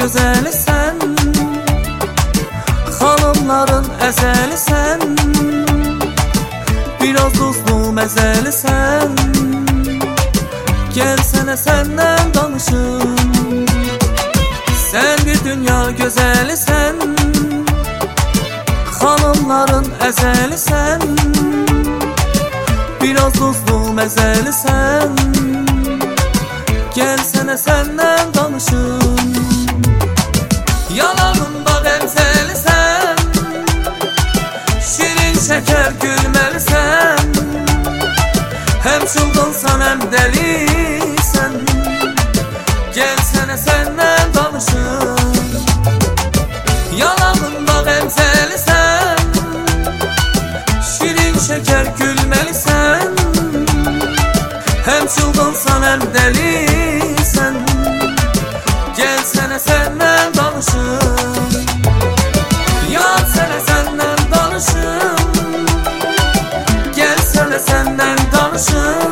gözəlisən, xanımların əzəlisən, biraz duzlu məzəlisən. Gəl sənə səndən danışım, sən bir dünya gözəlisən, xanımların əzəlisən, biraz duzlu məzəlisən. Gəl sənə səndən danışım. Yanağında qəmzəlisən, şirin şəkər gülməlisən, həm çılğınsan, həm dəlisən. Gəl sənə səndən danışım. Yanağında qəmzəlisən, şirin şəkər gülməlisən, həm çılğınsan, həm dəlisən. Gəl sənə səndən danışım. Yar sənə səndən danışım, gəl sənə səndən danışım.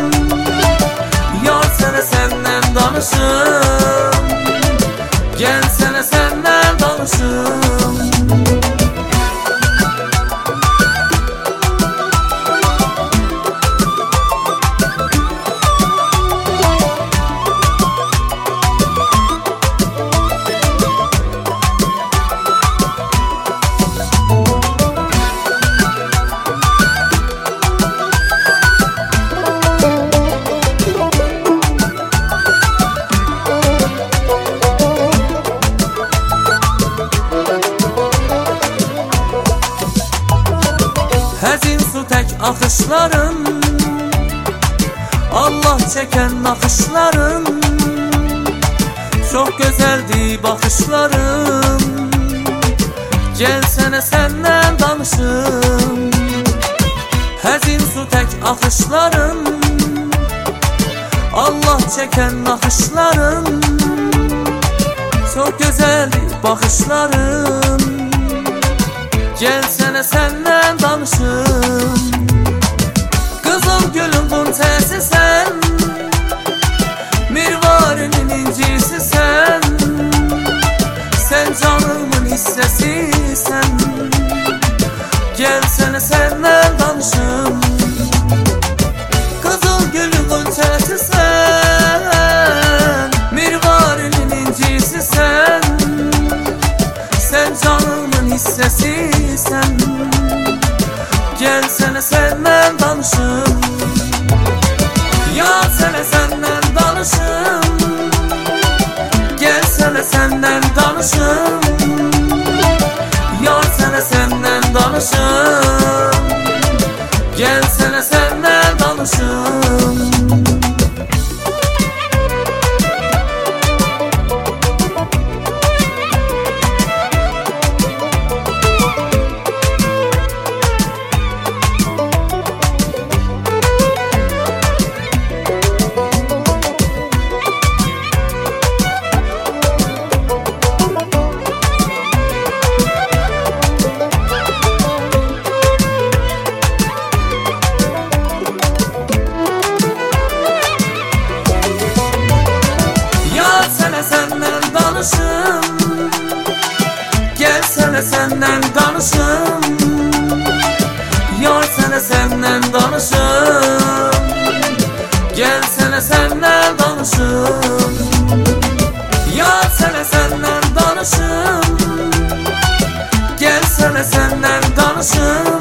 Yar sənə səndən danışım, gəl sənə səndən danışım. Həzin su tək axışlarım, Allah çəkən naxışlarım, çox gözəldir baxışlarım. Gəl sənə səndən danışım. Həzin su tək axışlarım, Allah çəkən naxışlarım, çox gözəldir baxışlarım. Gəl sənə səndən danışım. Qızıl gülün qunçəsisən, mirvarinin incisisən, sən canımın hissəsisən. Gəl sənə səndən danışım. Qızıl gülün qunçəsisən, mirvarinin incisisən, sən canımın hissəsisən. Gəl sənə səndən danışım. Yar sənə səndən danışım, gəl sənə səndən danışım. Yar sənə səndən danışım, gəl sənə səndən danışım. Səndən danışım, gəl sənə səndən danışım. Yar sənə səndən danışım, gəl sənə səndən danışım. Yar sənə səndən danışım, gəl sənə səndən danışım.